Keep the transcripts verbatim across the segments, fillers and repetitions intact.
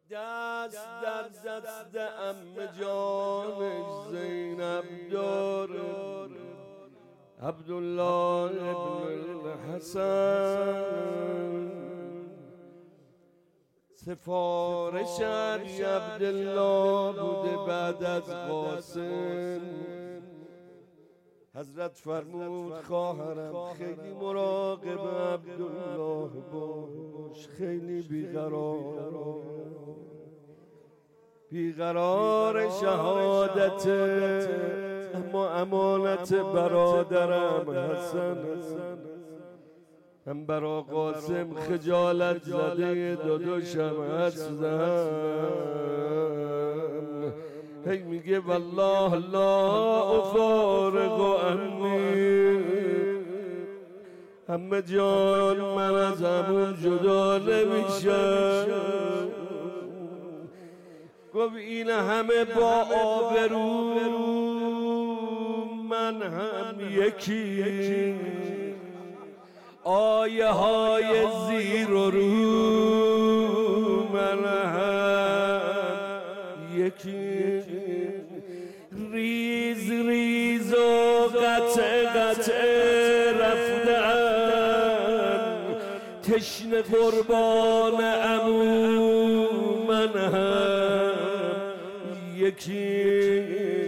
دست در دست عمه جانش زینب داره، عبدالله ابن الحسن. سفارش علی عبدالله بوده بعد از قاسم. حضرت فرمود خواهرم خیلی مراقب عبدالله باش، خیلی بیقرار بیقرار شهادت، اما امانت برادرم حسن هم برا قاسم خجالت زده داداشم هستم. هی میگه والله لا افارق عنی، همه جان من از همون جدا نمیشم. گفت این همه با آبرو من هم یکی، آیه های زیر و رو من هم یکی. ریز ریز و قطع قطع رفتن، تشنه قربان عمو من هم یکی.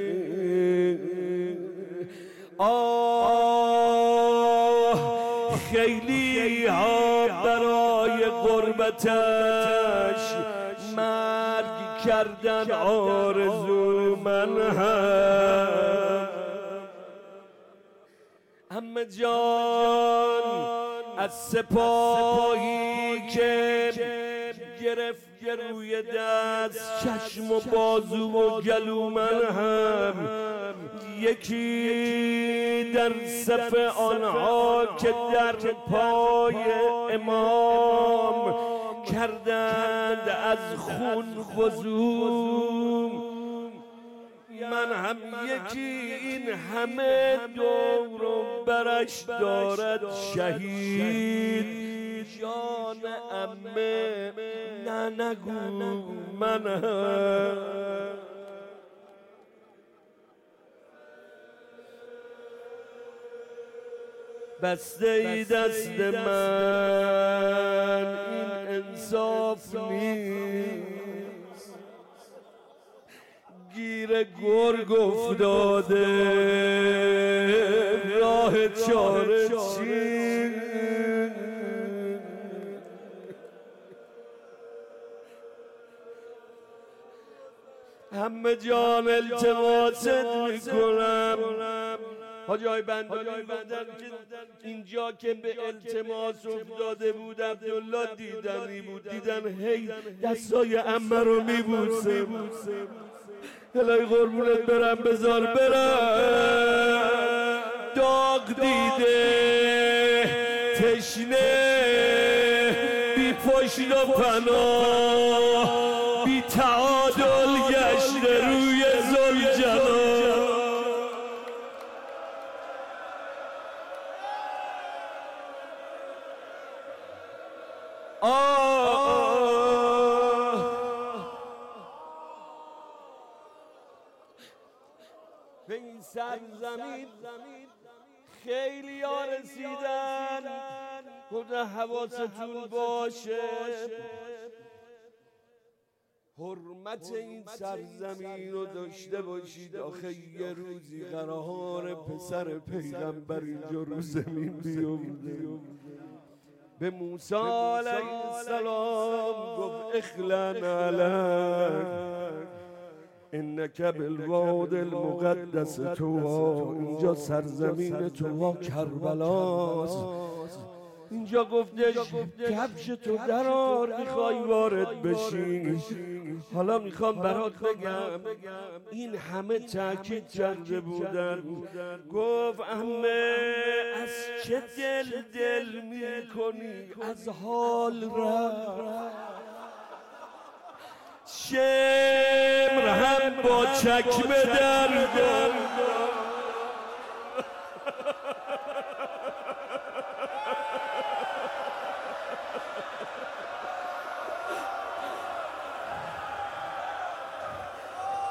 آه خیلی ها برای غربتش مرگ کردن آرزو من هم. عمه جان از سپاهی که گرفت روی دست چشم و بازو و گلو من هم یکی. در صف آنها که در پای امام کردند از خون وضو من هم یکی. این همه دور و برش دارد شهید، جان عمه نه نگو من هم. بسته ای دست من این انصاف نیست، گیر گرگ افتاده راه چاره چیست. همه جان التماست میکنم. حاجی های بندانی بودن که اینجا که به التماس افتاده بود عبدالله دیدنی بود، دیدن هی دستای عمه رو میبوسه. الهی قربونت برم بذار برم، داغ دیده تشنه بی پشت و پناه، بی تعادل گشته روی ذوالجلال. آه به این سرزمین خیلی ها رسیدن، خدا حواستون باشه. حرمت این سرزمین رو داشته باشید. آخه یه روزی قرار پسر پیغمبر اینجا رو زمین بیفته. به موسی علیه السلام گفت اخلن علیک انک بالواد المقدس طوی، اینجا سرزمین طوی کربلاست. اینجا گفتش کفش تو درار میخوای وارد بشی. حالا میخوام برات بگم این همه تاکید کرده بودن. گفت عمه از چه دل دل میکنی از حال را، شمر هم با چکمه دردم.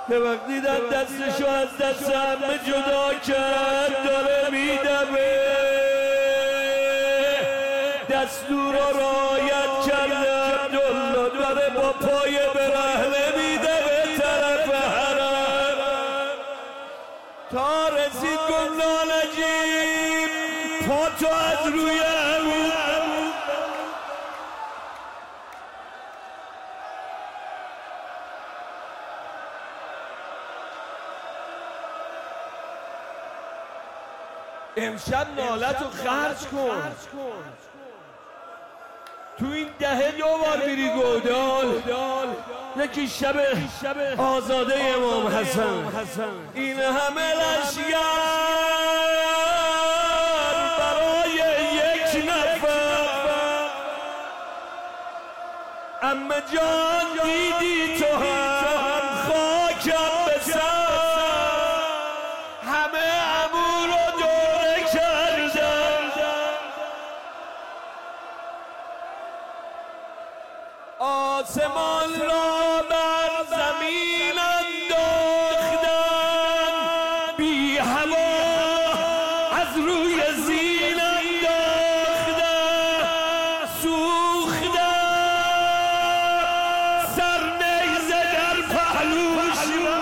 که وقتی در دستشو از دست همه جدا کرد داره میدمه دستور رو رعایت کرده عبدالله داره با پای برهنه میده به طرف حرم تا رسید گفت لالجیم پا تو از روی همون امشب نالت رو خرج کن تو این دهه دو بار میری گودال یکی شب آزاده امام حسن این همه لشگر برای یک نفر اما جان دیدی تو هم خاکم به سر همه عمو رو دوره کردن آسمان را بر زمین انداختن بی هوا از روی زین انداختن سوختن سر نیزه در پهلوش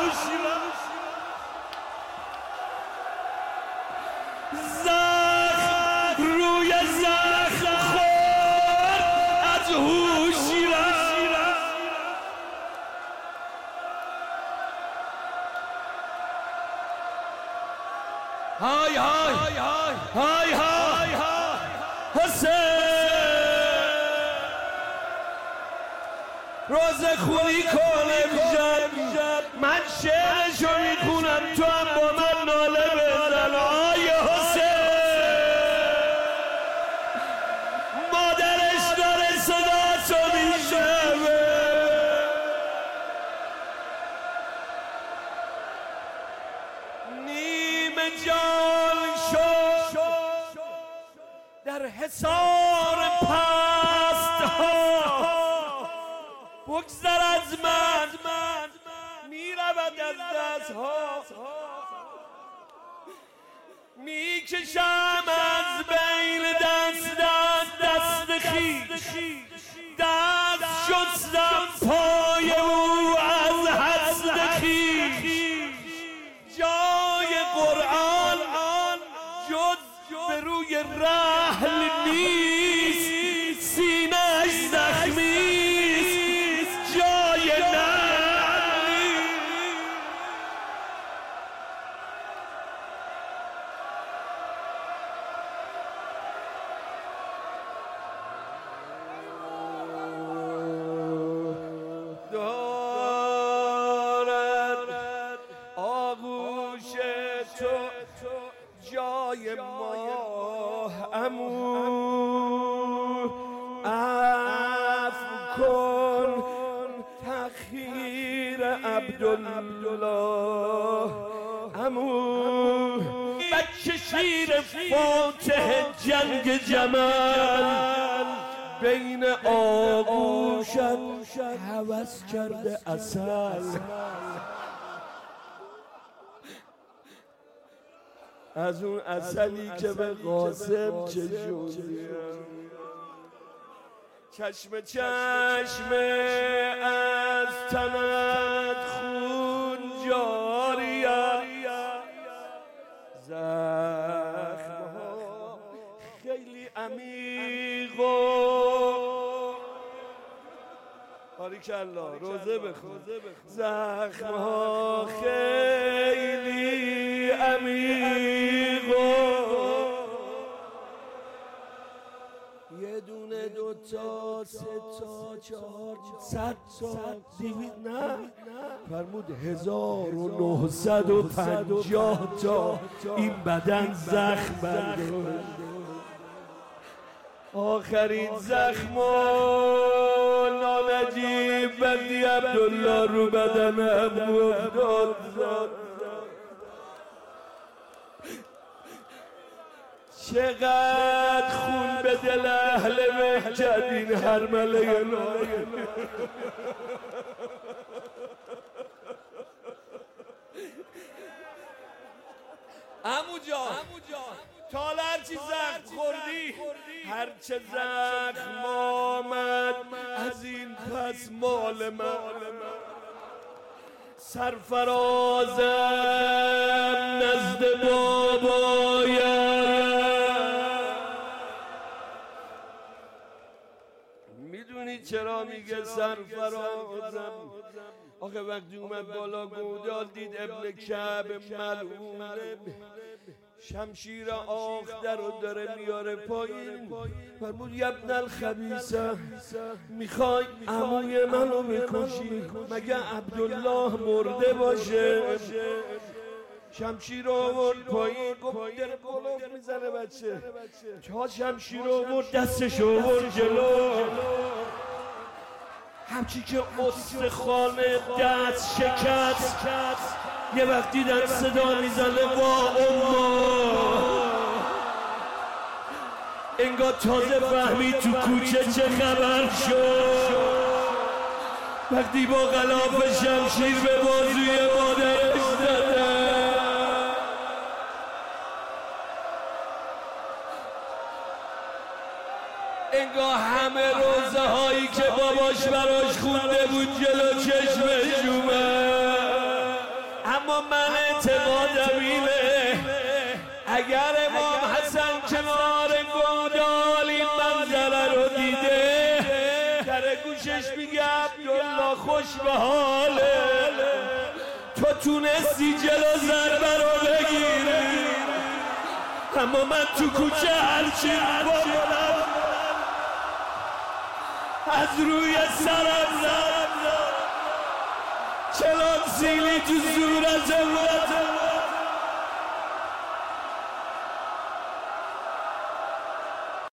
زخم روی زخم خورد از هوشی رفت های های های های حسین روزه خونی کنم امشب من شعرشو میخونم تو هم با من ناله بزن آی حسین مادرش داره صدا تو میشنوه نیمه جان شو در حصار پست ها بگذر از من میرود از دست ها میکشم از بین دست دست خیش دست شستم پای او از حسد خیش جای قرآن جز به روی رحل نیست سینه‌اش زخمیست جای نعلی دارد آغوش تو جای ما عمو عفو کن تخییر عبدالله عمو بچه شیر فاتح جنگ جمل بین آغوشت هوس کرده عسل از اون عسلی که به قاسم چشوندیم چشم چشم از تنت خون جاریم زخم ها خیلی عمیق و باریکالله روزه بخون زخم ها خیلی عمیق یه دونه دو تا سه تا چهار صد تا دیوید نه فرمود هزار و نهصد و پنجاه تا این بدن زخم بنده آخرین زخم و نانجیب بندی عبدالله رو بدنم افتاد چقدر خون به دل اهل مهجد این هرمله نای عمو جان تا هرچی زخم خوردی هرچه زخم آمد از این پس مال من سرفرازم نزد بابایم. میدونی چرا میگه سرفرازم؟ آخه وقتی اومد بالا گودال دید ابن کعب ملعونه شمشیر آخدر رو داره میاره پایین، فرمود ابن الخبیثه میخوای عموی منو بکشی؟ مگه عبدالله مرده باشه؟ شمشیر رو آورد پایین، گفت داره گلوف میزنه بچه. تا شمشیر رو آورد دستش رو آورد جلو، همچی که استخوان دست شکست. یه وقت دیدن صدا میزنه وا اما، انگار تازه فهمید تو کوچه چه خبر شد. وقتی با غلاف شمشیر به بازوی مادرش زدن، انگار همه روزه هایی که باباش براش خونده بود جلو چشمش اومد. اما من اعتقادم اینه اگر امام حسن کنار گودال این منظره رو دیده، در گوشش میگه عبدالله خوش به حاله، تو تونستی جلو ضربه رو بگیری، اما من تو کوچه هرچی بکنم از روی سرم زد، چلان سیلی تو صورت